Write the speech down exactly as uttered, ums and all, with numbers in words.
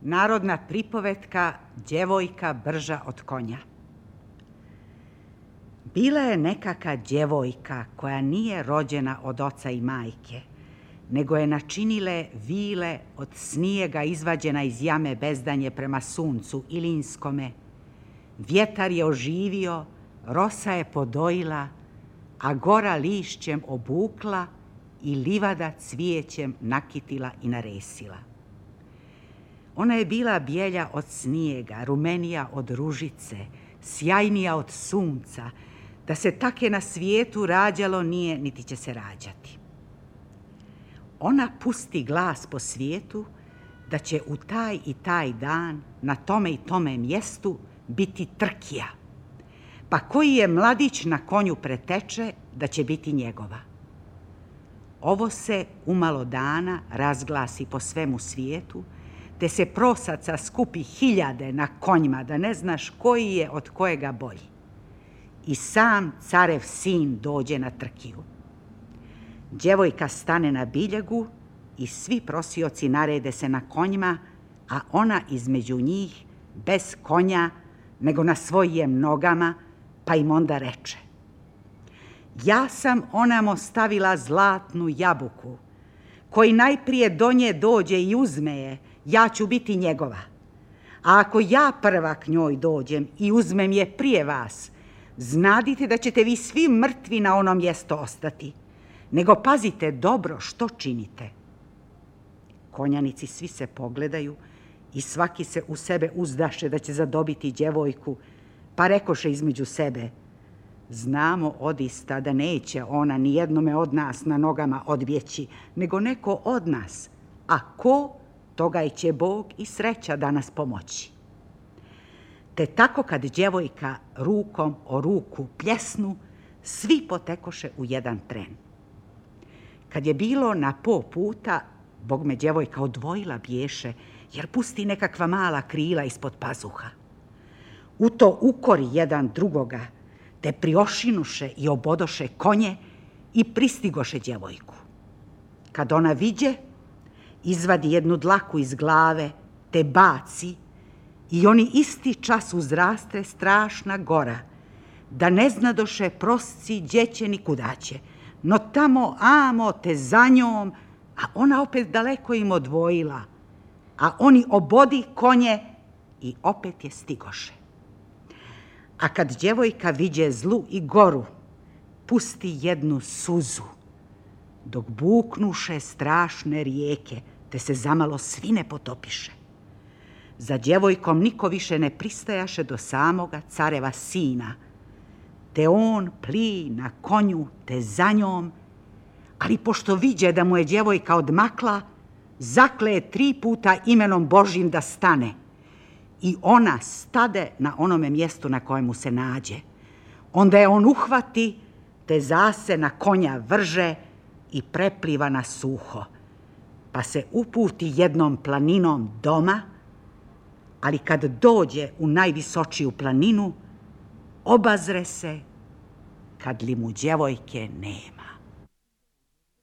Narodna pripovetka Djevojka brža od konja. Bila je nekaka djevojka koja nije rođena od oca i majke, nego je načinile vile od snijega izvađena iz jame bezdanje prema suncu ilinskome. Vjetar je oživio, rosa je podojila, a gora lišćem obukla i livada cvijećem nakitila i naresila. Ona je bila bijelja od snijega, rumenija od ružice, sjajnija od sunca, da se take na svijetu rađalo nije, niti će se rađati. Ona pusti glas po svijetu da će u taj i taj dan, na tome i tome mjestu, biti trkija. Pa koji je mladić na konju preteče, da će biti njegova. Ovo se umalo dana razglasi po svemu svijetu, te se prosaca skupi hiljade na konjima, da ne znaš koji je od kojega bolji. I sam carev sin dođe na trkiju. Djevojka stane na biljegu i svi prosioci narede se na konjima, a ona između njih, bez konja, nego na svojim nogama, pa im onda reče: ja sam onamo stavila zlatnu jabuku, koji najprije do nje dođe i uzme je, ja ću biti njegova. A ako ja prva k njoj dođem i uzmem je prije vas, znadite da ćete vi svi mrtvi na ono mjesto ostati, nego pazite dobro što činite. Konjanici svi se pogledaju i svaki se u sebe uzdaše da će zadobiti djevojku, pa rekoše između sebe: znamo odista da neće ona ni jednome od nas na nogama odbjeći, nego neko od nas, a ko, toga će Bog i sreća danas pomoći. Te tako kad djevojka rukom o ruku pljesnu, svi potekoše u jedan tren. Kad je bilo na po puta, Bog me djevojka odvojila bješe, jer pusti nekakva mala krila ispod pazuha. U to ukori jedan drugoga, te priošinuše i obodoše konje i pristigoše djevojku. Kad ona viđe, izvadi jednu dlaku iz glave, te baci, i oni isti čas uzraste strašna gora, da ne znadoše prosci djeće ni kudaće, no tamo amo te za njom, a ona opet daleko im odvojila, a oni obodi konje i opet je stigoše. A kad djevojka viđe zlu i goru, pusti jednu suzu, dok buknuše strašne rijeke, te se zamalo svi ne potopiše. Za djevojkom niko više ne pristajaše do samoga careva sina, te on pli na konju te za njom, ali pošto viđe da mu je djevojka odmakla, zakleje tri puta imenom Božjim da stane. I ona stade na onome mjestu na kojemu se nađe. Onda je on uhvati, te zase na konja vrže i prepliva na suho, pa se uputi jednom planinom doma, ali kad dođe u najvisočiju planinu, obazre se kad li mu djevojke nema.